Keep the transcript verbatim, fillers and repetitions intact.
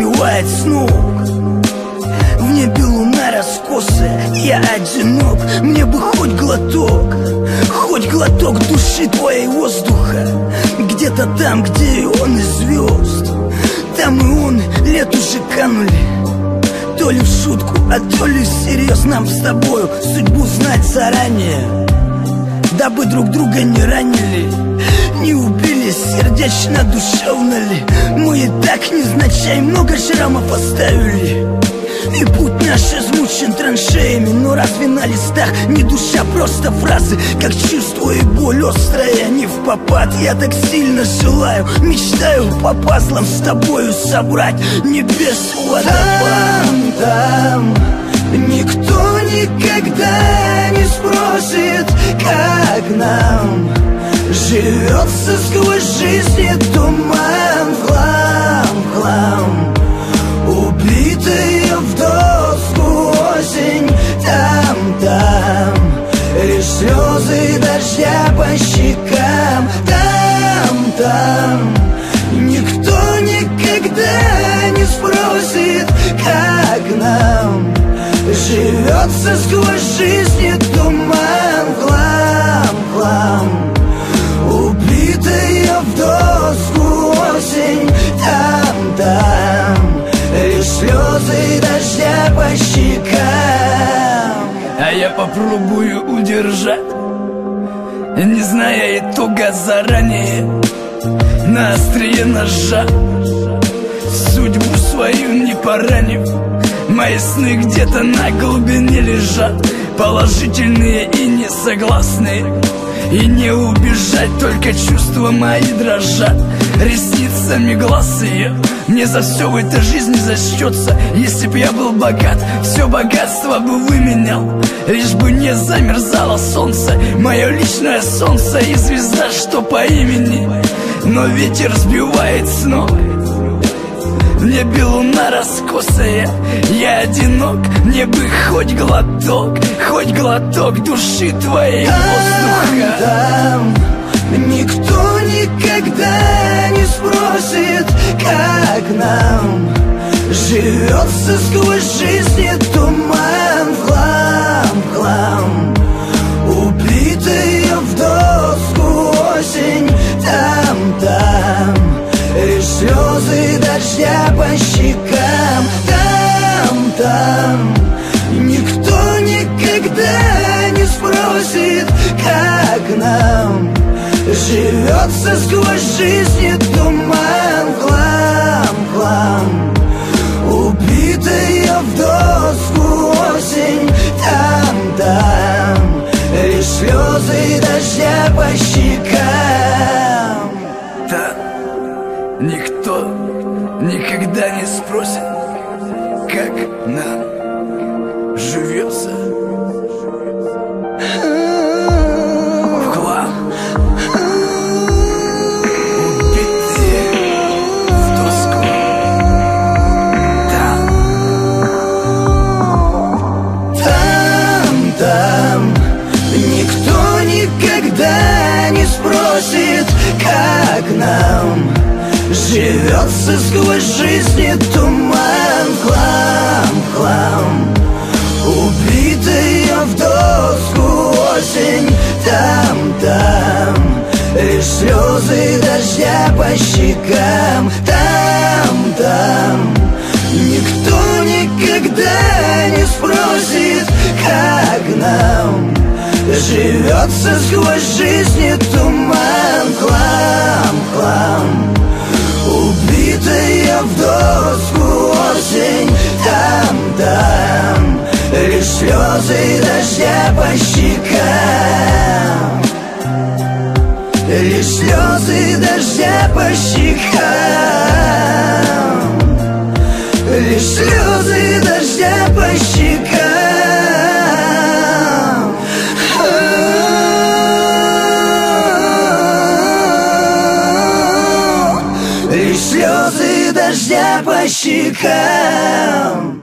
сбивает с ног. В небе луна раскосая, я одинок. Мне бы хоть глоток, хоть глоток души твоей воздуха. Где-то там, где и он, и звезд. Там и он, лет уже канули. То ли в шутку, а то ли всерьез. Нам с тобою судьбу знать заранее, дабы друг друга не ранили, не убили, сердечно душевно ли. Мы и так невзначай много шрамов оставили, и путь наш измучен траншеями. Но разве на листах не душа, просто фразы, как чувство и боль острая, не впопад. Я так сильно желаю, мечтаю по пазлам с тобою собрать небес водопад. Там, там никто никогда не спросит, как нам живется сквозь жизни туман. В хлам, в хлам, убитая в доску осень. Там, там лишь слезы дождя по щекам. Там, там никто никогда не спросит, как нам живется сквозь жизни туман. В хлам, в хлам, убитая в доску осень. Там, там лишь слезы дождя по щекам. А я попробую удержать, не зная итога заранее, на острие ножа, судьбу свою не поранив. Мои сны где-то на глубине лежат, положительные и несогласные. И не убежать, только чувства мои дрожат. Ресницами глаз ее мне за все в этой жизни зачтется. Если б я был богат, все богатство бы выменял, лишь бы не замерзало солнце, мое личное солнце и звезда, что по имени. Но ветер сбивает снова, в небе луна раскосая, я одинок. Мне бы хоть глоток, хоть глоток души твоей воздуха. Там, там никто никогда не спросит, как нам живется сквозь жизни туман. В хлам, в хлам, убитая в доску осень. Там, там лишь слезы дождя по щекам. Там, там никто никогда не спросит, как нам живется сквозь жизни туман. В хлам, в хлам, убитая в доску осень. Там, там лишь слезы дождя по щекам. Да, никто никогда не спросит, как нам живется. В хлам, убитые в доску. Там, там, там никто никогда не спросит, как нам живется сквозь жизни туман. В хлам, в хлам, убитая в доску осень. Там, там лишь слезы дождя по щекам. Там, там никто никогда не спросит, как нам живется сквозь жизни туман. В хлам, в хлам, убитая в доску осень. Там, там лишь слезы дождя по щекам. Лишь слезы дождя по щекам. Лишь слезы дождя по щекам. Лишь слезы дождя по щекам.